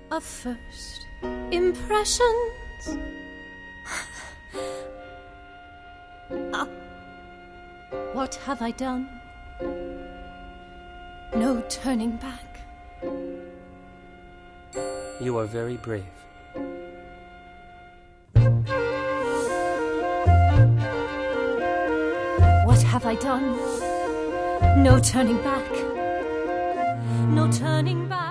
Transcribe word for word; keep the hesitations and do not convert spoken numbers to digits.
of first impressions. Ah, what have I done? No turning back. You are very brave. What have I done? No turning back. No turning back.